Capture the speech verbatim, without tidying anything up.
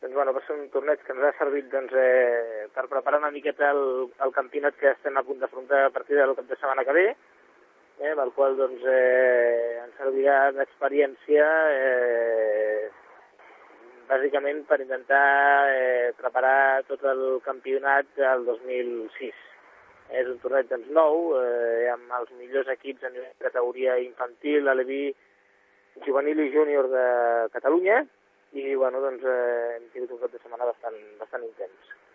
Doncs, bueno, va ser un torneig que ens ha servit doncs, eh, per preparar una miqueta el, el campionat que estem a punt d'afrontar a partir del cap de setmana que ve, eh, pel qual doncs, eh, ens servirà d'experiència eh, bàsicament per intentar eh, preparar tot el campionat del dos mil sis. És un torneig doncs, nou, eh, amb els millors equips a nivell de categoria infantil, aleví, juvenil i júnior de Catalunya, i bueno, doncs, eh, hem tingut un cap de setmana bastant, bastant intens.